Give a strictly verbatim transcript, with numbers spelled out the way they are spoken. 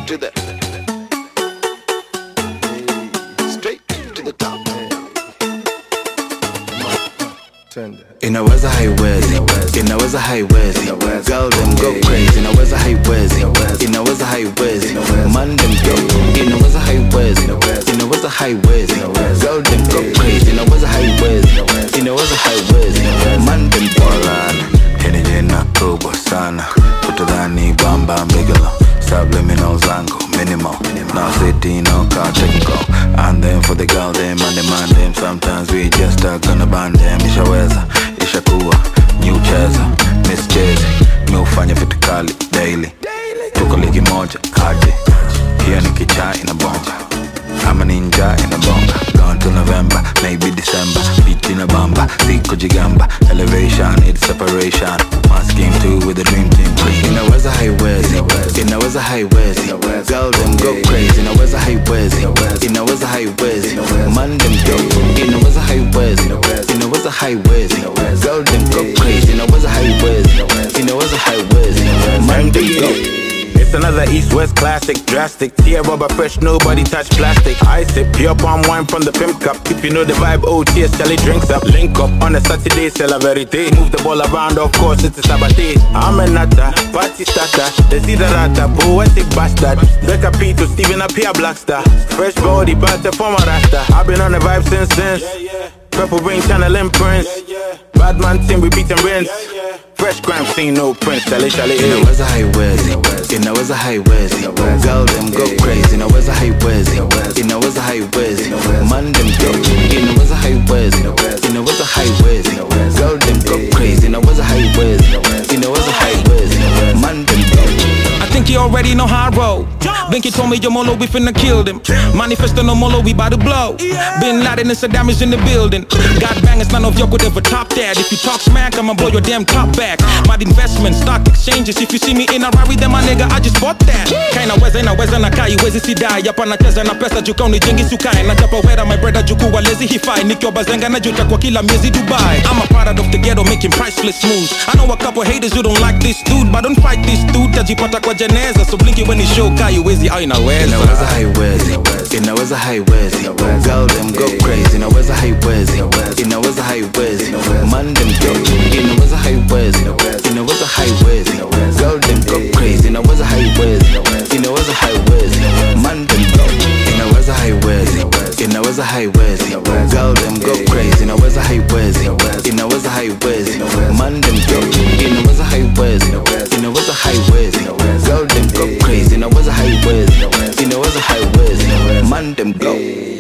to the straight to the top. Inaweza haiwezi, inaweza haiwezi. Girl them go crazy, inaweza haiwezi, inaweza haiwezi. Man them go, inaweza haiwezi, inaweza haiwezi. Girl them go crazy, inaweza haiwezi, inaweza haiwezi. Man them bolan. Hini jina kubwa sana, utadhani bamba mbigalo. Subliminal zangu, minimal. Now city, no car, technical. And then for the girl them and the man them. Sometimes we just are gonna ban them. Ishaweza, ishakuwa, new cheza, miss chezi. Mi ufanya vitu kali, daily. Tuko ligi moja, kaji. Hiyo ni kichaa inabonga. Ama ninja inabonga. Gone till November, maybe December. Beat in a bamba, siko jigamba. Elevation, it's separation. My scheme too with the dream team. Inaweza haiwezi, inaweza haiwezi. Girl them go crazy, inaweza haiwezi, inaweza haiwezi. Man them go, inaweza haiwezi, inaweza haiwezi. Girl them go crazy, inaweza haiwezi, inaweza haiwezi. Man them go. It's another East-West classic, drastic. Tear rubber fresh, nobody touch plastic. I sip pure palm wine from the pimp cup. If you know the vibe, O T S Charlie drinks up. Link up on a Saturday, c'est la vérité. Move the ball around, of course, it's a sabotage. I'm a nata, party starter. The Siddharata, poetic bastard. Becca P to Steven up here, Blackstar. Fresh body, but from a rasta. I've been on the vibe since since. Purple rain, channel imprints. Bad man team, we beating rents. Fresh crime scene, no prince, Charlie, Charlie, hey. Inaweza haiwezi, inaweza haiwezi. Girl them go crazy, inaweza haiwezi, inaweza haiwezi. Man them go, inaweza haiwezi, inaweza haiwezi. Girl them go crazy, inaweza haiwezi, inaweza haiwezi. Man them go. I think you already know how I roll. Blinky told me your Molo, we finna kill them. Manifesto no Molo, we bout to blow. Bin Laden and Saddam is in the building. God bangers, none of y'all could ever top that. If you talk smack, I'ma blow your damn top back. My investment, stock exchanges. If you see me in a Rari, then my nigga, I just bought that. Kaina weza na weza na kai, wezi sidai. Yapa na cheza na pesa, jukoni jingi sukai. Na chapa wera, my brother, juku wa lazy hifai. Nikyo bazenga na juta kwa kila miezi Dubai. I'm a product of the ghetto, making priceless moves. I know a couple haters who don't like this dude, but don't fight this dude. Tajipata kwa jeneza. So Blinky when he show kai, wezi au inaweza. Inaweza haiwezi, inaweza haiwezi. Girl them go crazy, inaweza haiwezi, inaweza haiwezi. Man them go, inaweza haiwezi, inaweza haiwezi. Girl them go crazy, inaweza haiwezi, inaweza haiwezi. Man them go, inaweza haiwezi, inaweza haiwezi. Girl them go crazy, inaweza haiwezi, inaweza haiwezi. Man them go, inaweza haiwezi, inaweza haiwezi. Girl them go crazy, inaweza haiwezi, inaweza haiwezi. Man them go.